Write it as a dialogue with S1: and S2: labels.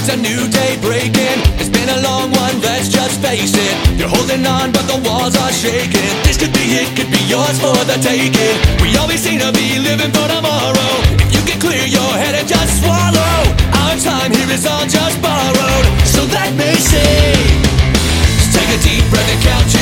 S1: a new day breaking. It's been a long one, let's just face it. You're holding on but the walls are shaking. This could be it, could be yours for the taking. We always seem to be living for tomorrow. If you can clear your head and just swallow, our time here is all just borrowed. So let me see. Just take a deep breath and count